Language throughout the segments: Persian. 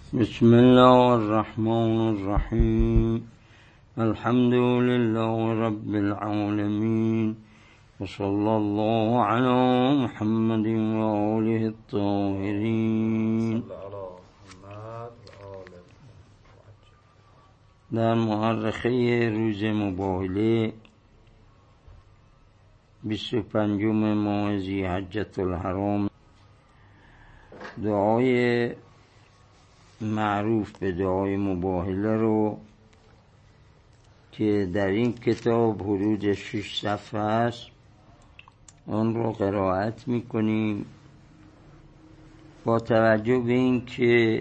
بسم الله الرحمن الرحیم. الحمد لله رب العالمین و صلی الله علی محمد و آله الطاهرین. در مورخه روز مباهله 25 ماه ذی‌حجة الحرام دعای معروف به دعای مباهله رو که در این کتاب حدود 6 صفحه است آن رو قرائت میکنیم با توجه به این که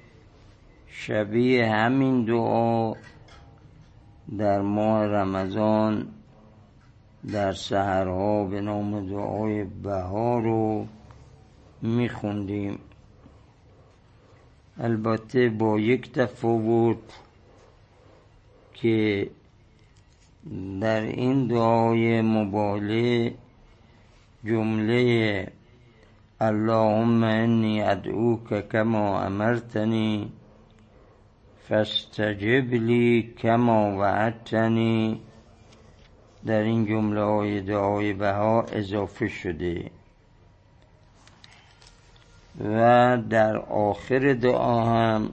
شبیه همین دعا در ماه رمضان در سحرها به نام دعای بهار رو میخوندیم، البته با یک تفاوت که در این دعای مباهله جمله اللهم انی ادعوک کما امرتنی فاستجب لی کما وعدتنی در این جمله های دعای بها اضافه شده و در آخر دعا هم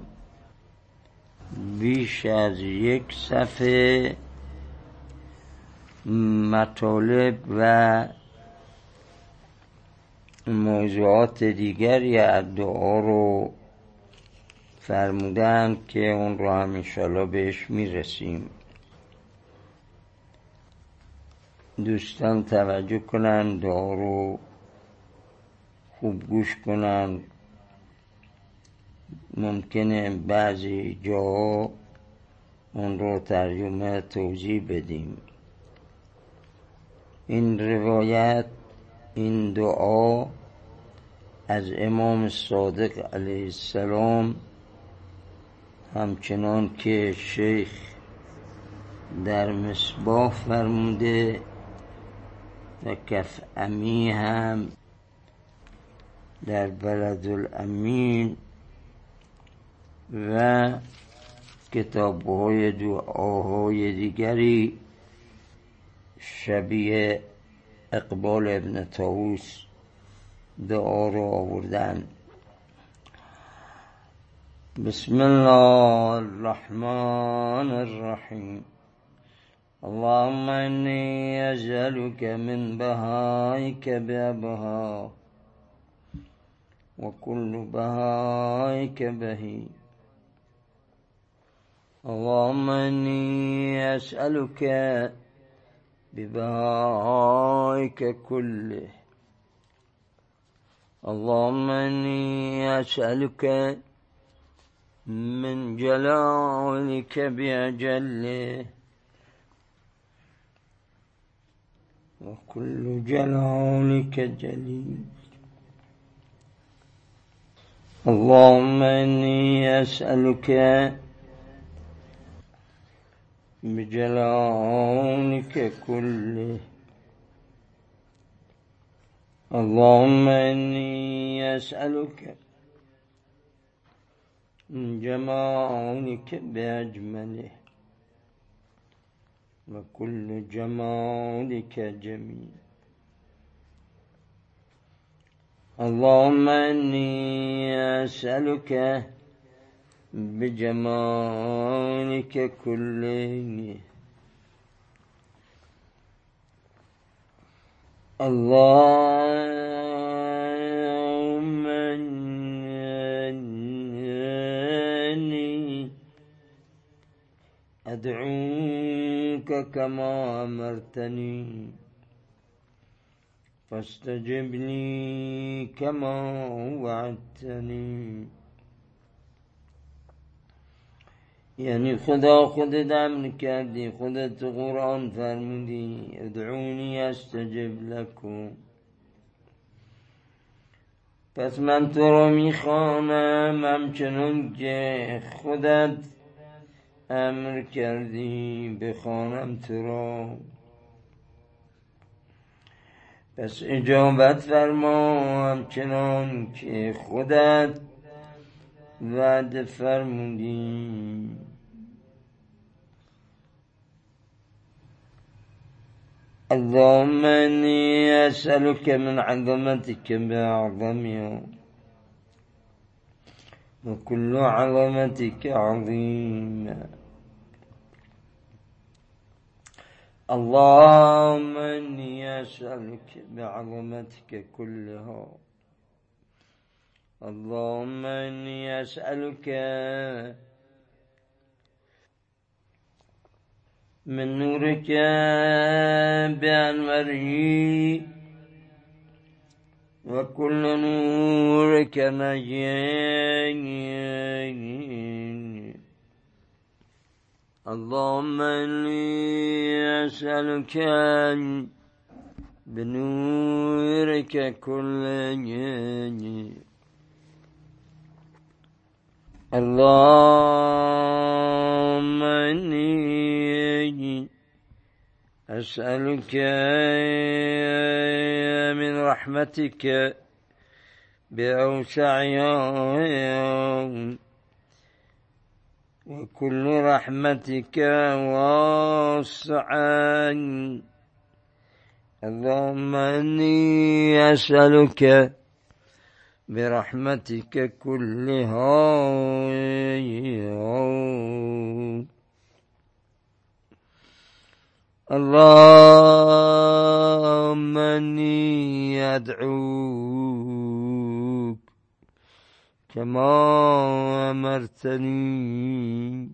بیش از 1 صفحه مطالب و موضوعات دیگری از دعا رو فرمودن که اون رو هم انشاءالله بهش میرسیم. دوستان توجه کنن، دعا رو خوب گوش کنن، ممکنه بعضی جاها اون رو ترجمه توضیح بدیم. این روایت، این دعا از امام صادق علیه السلام همچنان که شیخ در مصباح فرموده و کف‌امی هم در بلد الامین و کتاب‌های دعاهای دیگری شبیه اقبال ابن طاووس دعا رو آوردن. بسم الله الرحمن الرحیم. اللهم انی اسألک من بهائک بأبها وكل بهائك بهي. اللهم إني أسألك ببهائك كله. اللهم إني أسألك من جلالك بأجله وكل جلالك جليل. اللهم إني أسألك بجلالك كله. اللهم إني أسألك من جمالك بأجمله وكل جمالك جميل. اللهم إني أسألك بجمالك كله. اللهم إني أدعوك كما أمرتني فاستجب لي كما وعدتني. یعنی خدا خودت امر کردی، خودت تو قرآن فرمودی ادعونی استجب لکم، پس من تو رو میخوانم همچنان که خودت امر کردی بخوانم تو را. پس اجابت فرما همچنان که خودت وعده فرمودی اللهم إني أسألك من عظمتك بأعظمها وكل عظمتك عظيمة اللهم إني أسألك بعظمتك كلها اللهم إني أسألك من نورك بأنواره وكل نورك مجيء اللهم إني أسألك بنورك كل اللهم إني أسألك من رحمتك بأوسعها وكل رحمتك واسعة اللهم إني أسألك برحمتك كلها اللهم إني أدعوك كما أمرتني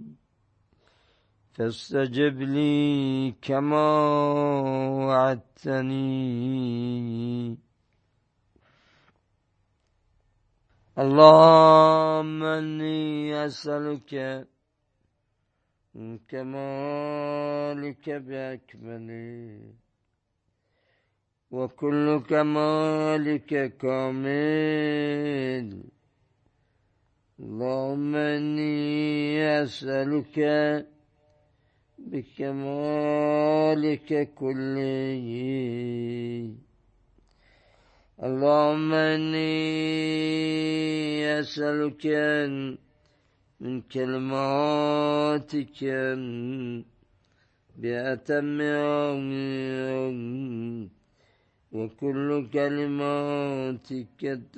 فاستجب لي كما وعدتني اللهم إني أسألك من كمالك بأكمله وكل كمالك كامل اللهم إني أسألك بكمالك كله اللهم إني أسألك من كلماتك بأتمها وكل كلماتك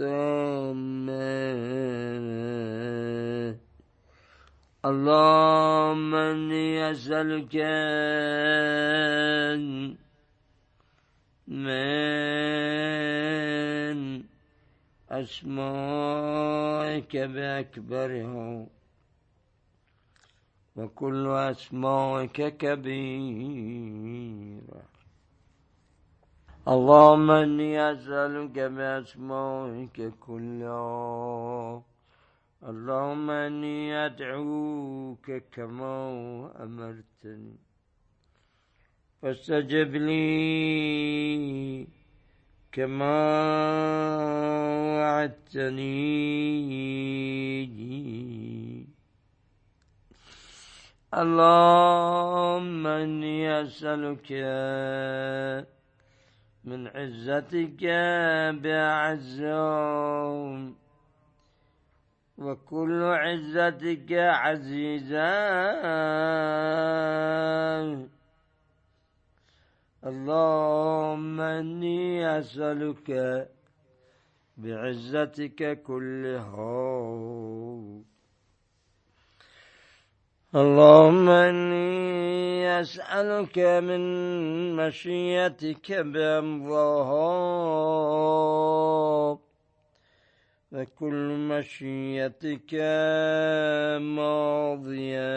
تامة اللهم إني أسألك من أسمائك بأكبرها وكل أسمائك كبيرة اللهم إني أسألك بأسمائك كلها اللهم إني أدعوك كما أمرتني فاستجب لي كما وعدتني اللهم إني أسألك من عزتك بأعزهم وكل عزتك عزيزا اللهم إني أسألك بعزتك كلها اللهم إني أسألك من مشيئتك بأمضاها وكل مشيئتك ماضية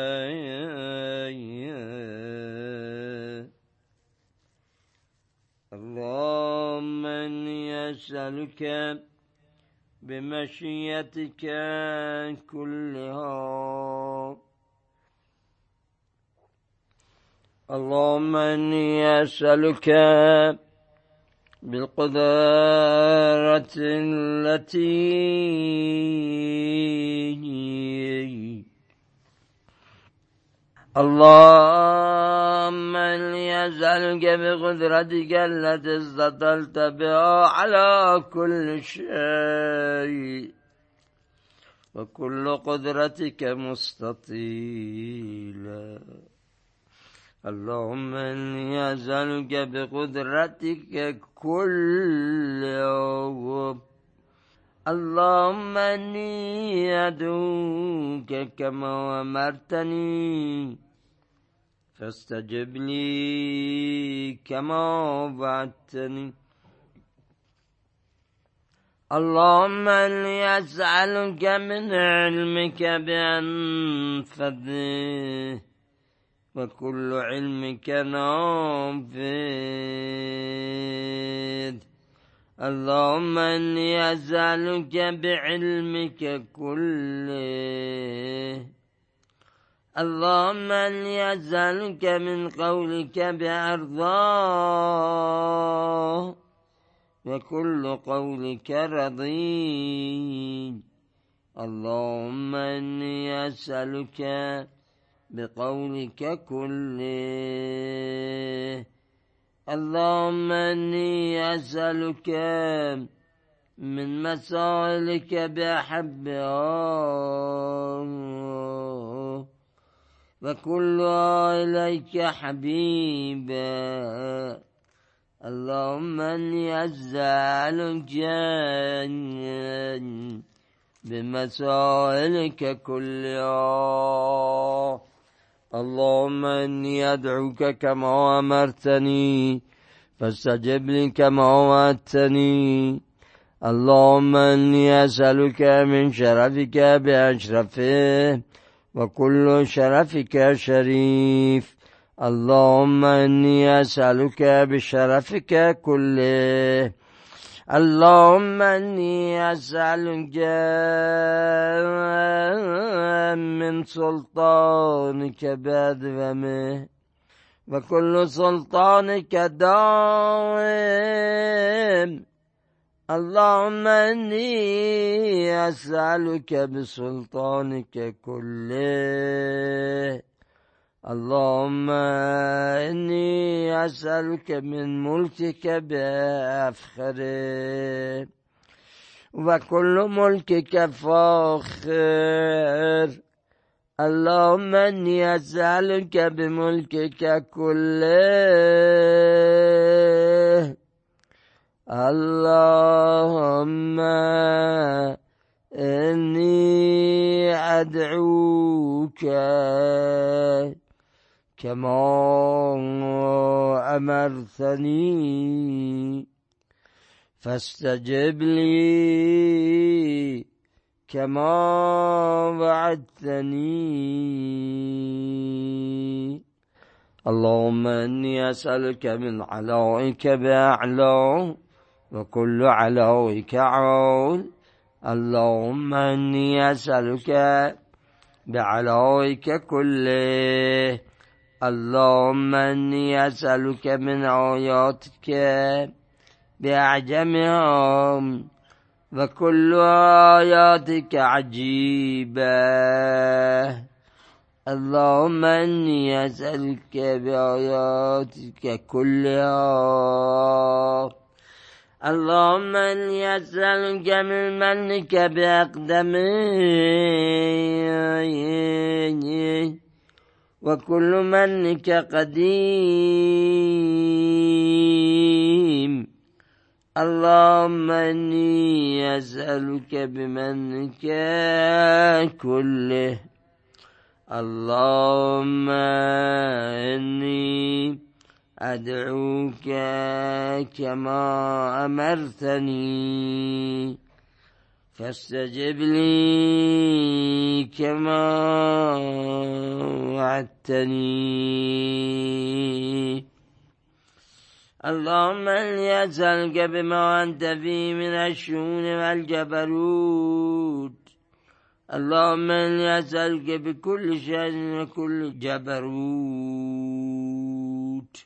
اللهم إني أسألك بمشيئتك كلها اللهم إني أسألك بالقدرة التي اللهم إني أسألك بقدرتك التي استطلت بها على كل شيء وكل قدرتك مستطيلا. اللهم إني أسألك بقدرتك كل يوم. اللهم إني أدعوك كما أمرتني فاستجب لي كما وعدتني. اللهم إني أسألك من علمك بأنفذه وكل علمك نافذ. اللهم إني أسألك بعلمك كله. اللهم إني أسألك من قولك بأرضاه وكل قولك رضي. اللهم إني أسألك بقولك كله. اللهم إني أسألك من مسائلك بأحبها وكلها إليك حبيبا. اللهم إني أسألك بمسائلك كلها. اللهم إني أدعوك كما أمرتني فاستجب لي كما وعدتني. اللهم إني أسألك من شرفك بأشرفه وكل شرفك شريف. اللهم إني أسألك بشرفك كله. اللهم إني أسألك من سلطانك بأدومه وكل سلطانك دائم. اللهم إني أسألك بسلطانك كله. اللهم إني أسألك من ملكك بأفخره وكل ملكك فاخر. اللهم إني أسألك بملكك كله. اللهم إني أدعوك كما أمرتني فاستجب لي كما وعدتني. اللهم إني أسألك من علائك بأعلى وكل علائك عال. اللهم إني أسألك بعلائك كله. اللهم إني أسألك من آياتك بأعجمها وكل آياتك عجيبة. اللهم إني أسألك بآياتك كلها. اللهم إني أسألك من منك بأقدمه وكل منك قديم. اللهم إني أسألك بمنك كله. اللهم إني أدعوك كما أمرتني فاستجب لي كما وعدتني. اللهم إني أسألك بما أنت فيه من الشؤون والجبروت. اللهم إني أسألك بكل شأن وكل جبروت.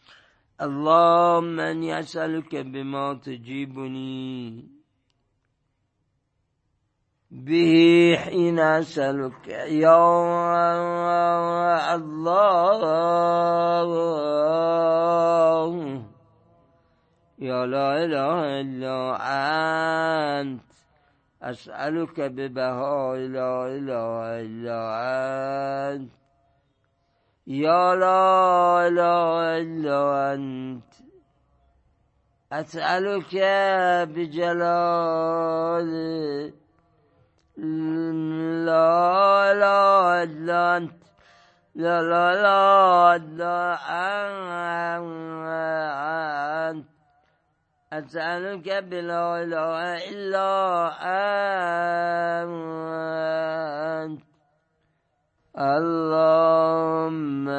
اللهم إني أسألك بما تجيبني به حين أسألك يا الله يا لا إله إلا أنت أسألك ببهاء لا إله إلا أنت يا لا إله إلا أنت أسألك بجلال لا إله إلا أنت لا لا لا أنت أسألك بلا إله إلا أنت اللهم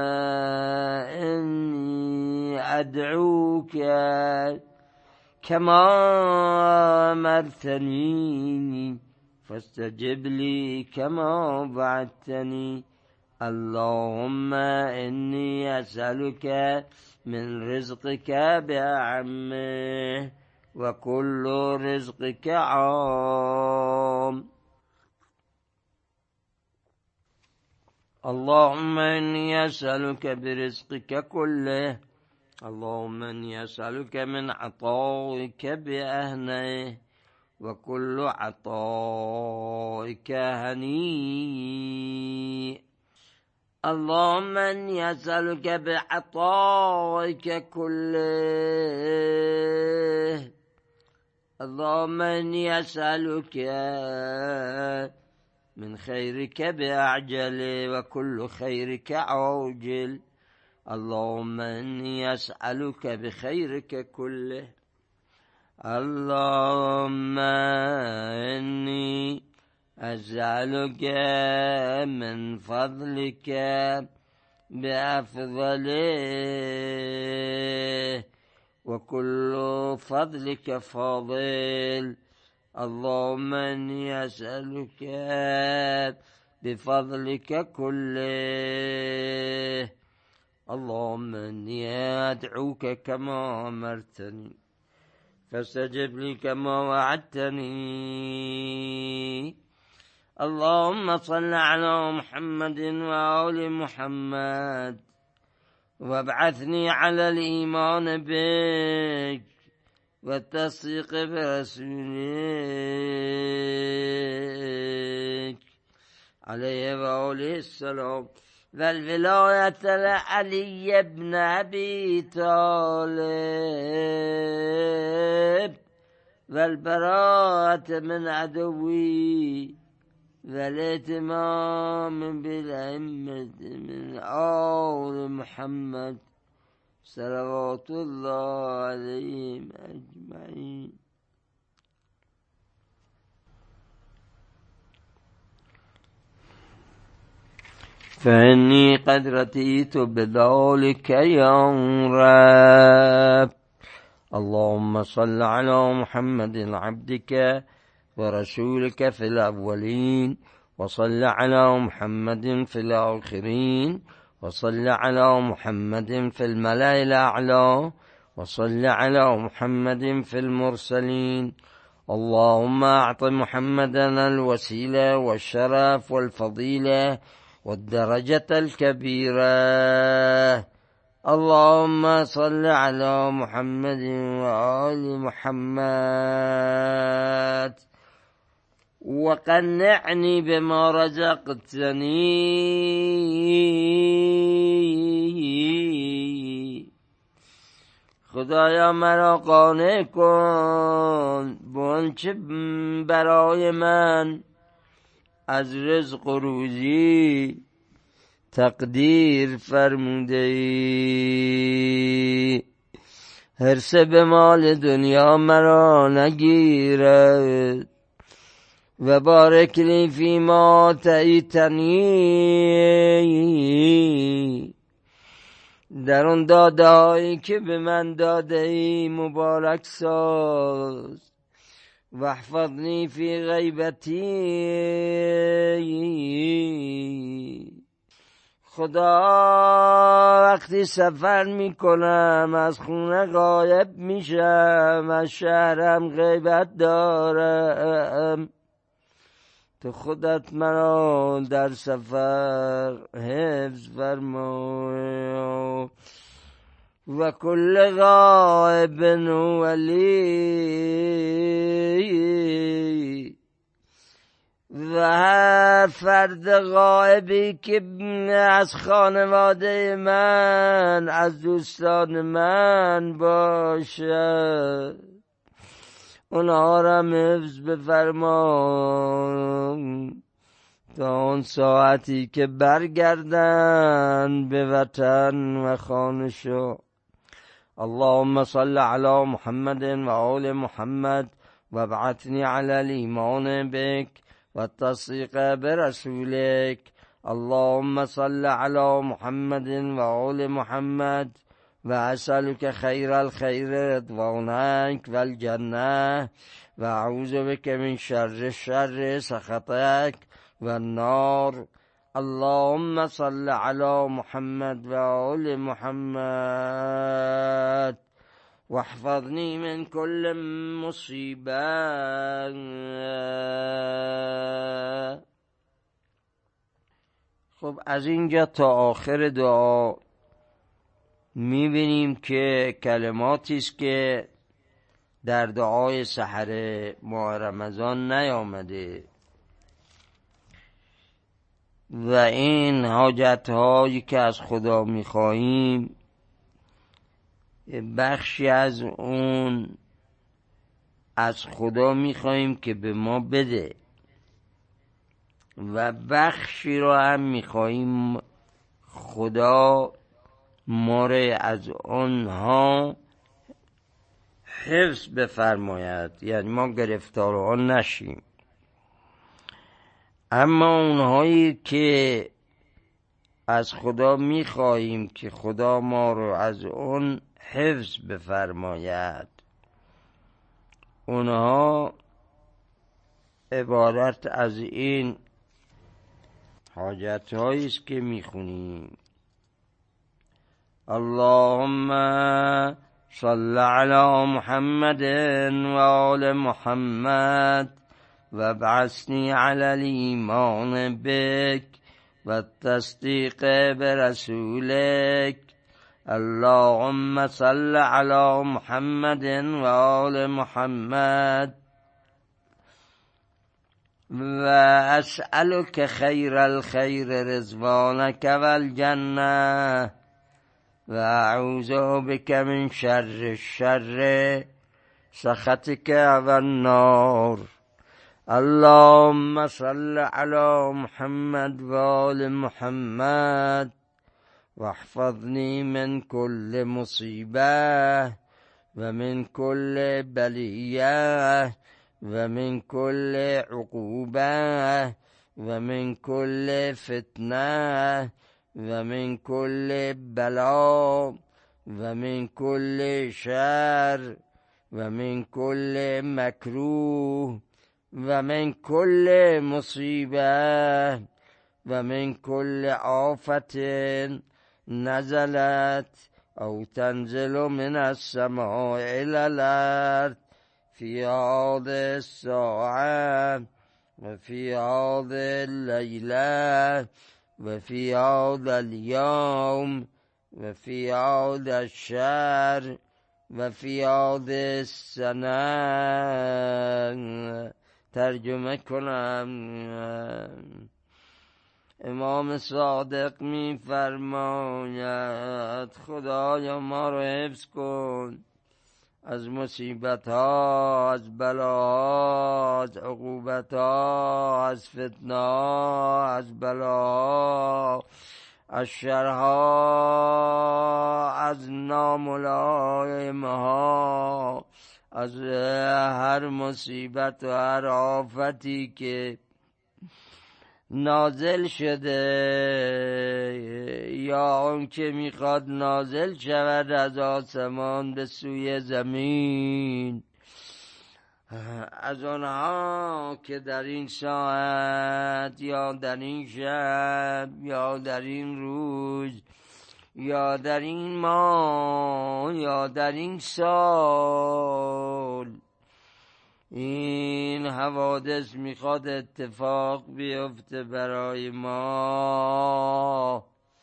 إني أدعوك كما أمرتني فاستجب لي كما وعدتني اللهم إني أسألك من رزقك بأعمه وكل رزقك عام اللهم إني أسألك برزقك كله اللهم إني أسألك من عطائك بأهنه وكل عطائك هنيء اللهم إني أسألك بعطائك كله اللهم إني أسألك من خيرك بأعجل وكل خيرك عاجل اللهم إني أسألك بخيرك كله اللهم إني أسألك من فضلك بأفضله وكل فضلك فاضل اللهم إني أسألك بفضلك كله اللهم إني أدعوك كما أمرتني فاستجب لي كما وعدتني اللهم صل على محمد وآل محمد وابعثني على الإيمان بك والتصديق برسولك عليه وآله السلام والولاية لعلي بن أبي طالب والبراءة من عدوي والاتمام بالأئمة من آل محمد صلوات الله عليهم أجمعين فإني قد رتيت بذلك يا رب اللهم صل على محمد عبدك ورسولك في الأولين وصل على محمد في الآخرين وصل على محمد في الملأ الأعلى وصل على محمد في المرسلين اللهم أعط محمدا الوسيلة والشرف والفضيلة والدرجة الكبيرة اللهم صل على محمد وآل محمد وقنعني بما رزقتني خدایا مرا قانع کن به آنچه برای من از رزق و روزی تقدیر فرموده ای حرص به مال دنیا مرا نگیرد و بارک لی فیما آتیتنی در آن داده‌هایی که به من داده ای مبارک ساز و احفظنی فی غیبتی خدا وقتی سفر میکنم از خونه غایب میشم از شهرم غیبت دارم تو خودت مرا در سفر حفظ فرما و کل غائب ولی و هر فرد غائبی که از خانواده من، از دوستان من باشه، اونها را حفظ بفرما تا اون ساعتی که برگردن به وطن و خانشو. اللهم صل علی محمد و آل محمد و ابعثنی علی الایمان بک و التصدیق برسولک. اللهم صل علی محمد و آل محمد و اسألک خیر الخیر رضوانک و الجنه و اعوذ بک من شر شر سخطک و النار. اللهم صل علی محمد و آل محمد واحفظنی من كل مصیبه. خب از اینجا تا آخر دعا میبینیم که کلماتی است که در دعای سحر ماه رمضان نیامده و این حاجت هایی که از خدا میخواهیم بخشی از اون از خدا میخواهیم که به ما بده و بخشی رو هم میخواهیم خدا ما را از آنها حفظ بفرماید، یعنی ما گرفتار آن نشیم. اما اونهایی که از خدا میخواهیم که خدا ما رو از اون حفظ بفرماید، اونها عبارت از این حاجت هایی است که میخونیم. اللهم صل علی محمد و آل محمد و ابعثنی علی الایمان بک و التصدیق برسولک. اللهم صل علی محمد و آل محمد و اسألک خیر الخیر رضوانک و الجنه و اعوذ بک من شر شر سخطک و النار. اللهم صل علی محمد و آل محمد واحفظنی من كل مصیبه و من كل بلیه و من كل عقوبه و من كل فتنه و من كل بلا و من كل شر و من كل مکروه و من كل مصیبه و من كل آفت نزلت او تنزل من السماء الى الارض في هذه الساعه و في هذه الليله و في هذا اليوم و في هذا الشهر و في هذه السنه. ترجمه کنم. امام صادق می فرماید خدایا ما رو حفظ کن از مصیبت ها، از بلاها، از عقوبت ها، از فتنه ها، از بلاها، از شرها، از ناملائم ها، از هر مصیبت و هر آفتی که نازل شده یا اون که میخواد نازل شود از آسمان به سوی زمین، از آنها که در این ساعت یا در این شب یا در این روز یا در این ماه یا در این سال این حوادث میخواد اتفاق بیفته برای ما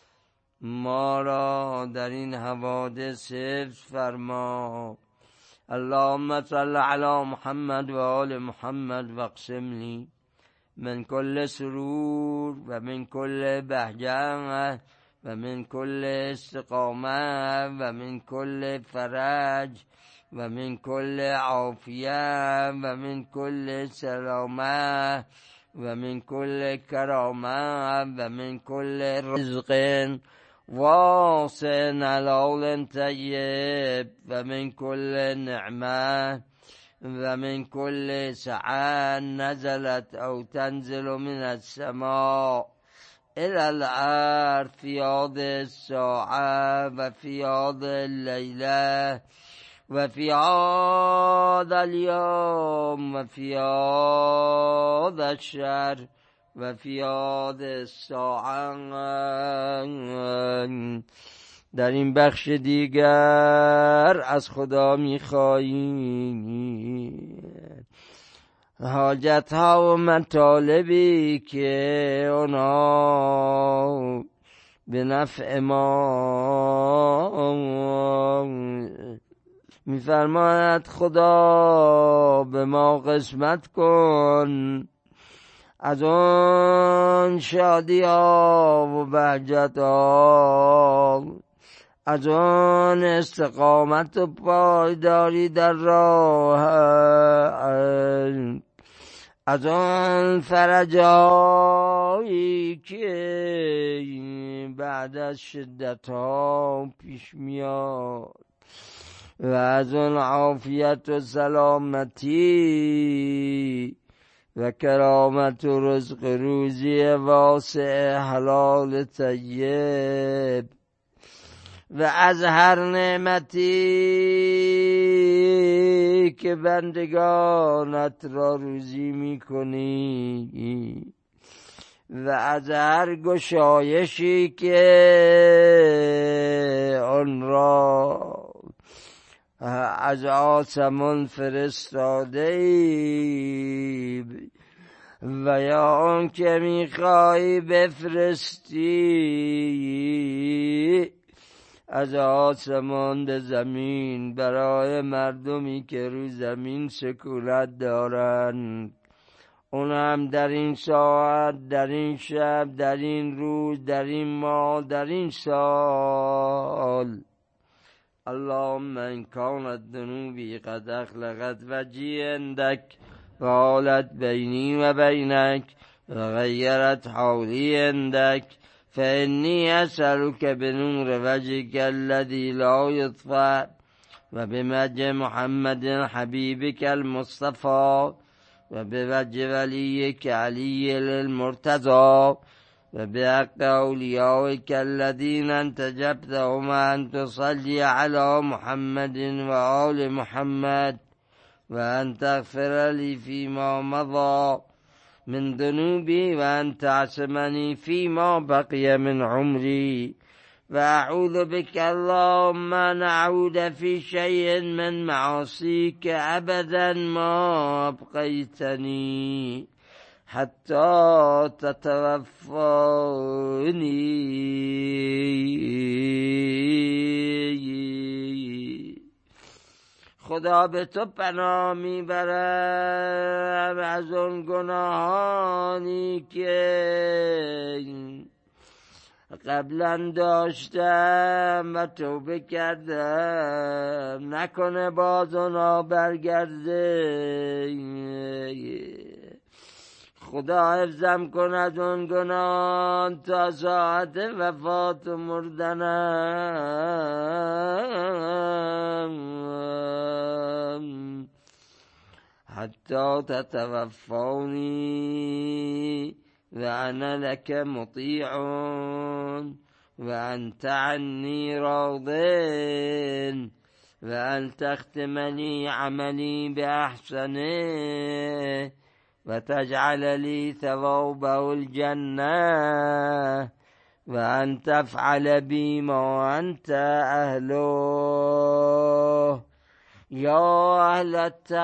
را در این حوادث حفظ فرما. اللهم صل علی محمد و آل محمد واقسم لی من كل سرور ومن كل بهجة ومن كل استقامة ومن كل فرج ومن كل عافية ومن كل سلامة ومن كل كرامة ومن كل رزق واسع حلال طيب ومن كل نعمة ومن كل سعة نزلت أو تنزل من السماء إلى الأرض في هذه الساعة وفي هذه الليلة وفي هذا اليوم وفي هذا الشهر وفي هذه الساعة. در این بخش دیگر از خدا می‌خواهیم حاجت ها و مطالبی که اونا به نفع ما می‌فرماید خدا به ما قسمت کن از آن شادی ها و بهجت ها، از آن استقامت و پایداری در راه، از آن فرجایی که بعد از شدت ها پیش میاد و از آن عافیت و سلامتی و کرامت و رزق روزی واسع حلال طیب و از هر نعمتی که بندگانت را روزی میکنی و از هر گشایشی که آن را از آسمان فرستاده‌ای و یا آن که میخوایی بفرستی از آسمان به زمین برای مردمی که روی زمین سکونت دارند، اون هم در این ساعت، در این شب، در این روز، در این ماه، در این سال. اللهم ان كانت ذنوبي قد اخلقت وجهي عندك وحالت بيني وبينك وغيرت حولي عندك فإني أسألك بنور وجهك الذي لا يطفأ وبوجه محمد حبيبك المصطفى وبوجه وليك علي المرتضى وبحق أوليائك الذين انتجبتهم أن تصلي على محمد وآل محمد وأن تغفر لي فيما مضى من ذنوبي وأن تعصمني فيما بقي من عمري وأعوذ بك اللهم أن أعود في شيء من معاصيك أبدا ما أبقيتني حتی تتوفانی. خدا به تو پناه میبرم از اون گناهانی که قبلا داشتم و توبه کردم، نکنه باز اونا برگرده. خدا حفظم کن از اون گناه تا ساعت وفات و مردنم حتی تتوفانی و انا لك مطیع و انت عنی راض و ان تختم لی عملی باحسنه و تجعل لی ثوابه الجنه و ان تفعل بی ما انت اهله یا اهل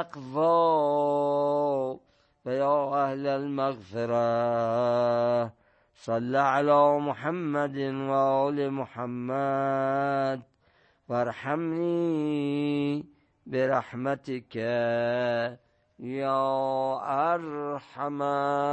التقوی و یا اهل المغفره. صل علی محمد و آل محمد وارحمنی برحمتك یا ارحم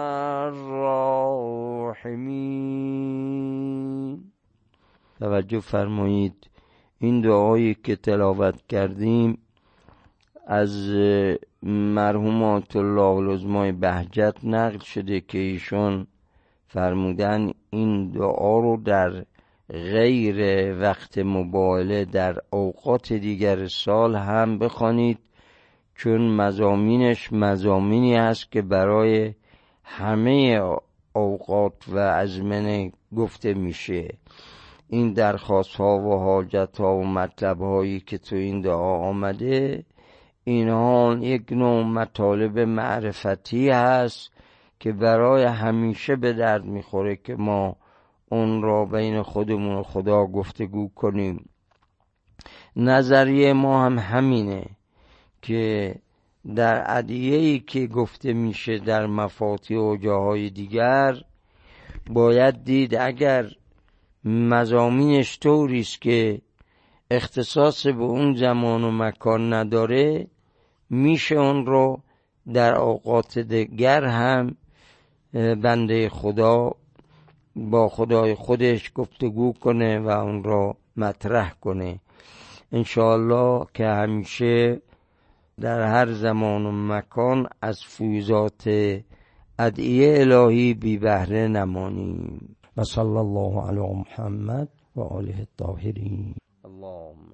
الراحمین. توجه فرمایید، این دعایی که تلاوت کردیم از مرحوم آیت الله العظمای بهجت نقل شده که ایشون فرمودن این دعا رو در غیر وقت مباهله در اوقات دیگر سال هم بخوانید، چون مضامینش مضامینی هست که برای همه اوقات و ازمنه گفته میشه. این درخواست ها و حاجت ها و مطلب هایی که تو این دعا آمده، اینها یک نوع مطالب معرفتی هست که برای همیشه به درد میخوره که ما اون را بین خودمون و خدا گفتگو کنیم. نظریه ما هم همینه که در ادعیه‌ای که گفته میشه در مفاتیح و جاهای دیگر باید دید اگر مضامینش طوریست که اختصاص به اون زمان و مکان نداره، میشه اون رو در اوقات دیگر هم بنده خدا با خدای خودش گفتگو کنه و اون را مطرح کنه. انشاءالله که همیشه در هر زمان و مکان از فیوزات ادعیه الهی بی بهره نمانیم. و صلی الله علی محمد و آله الطاهرین. اللهم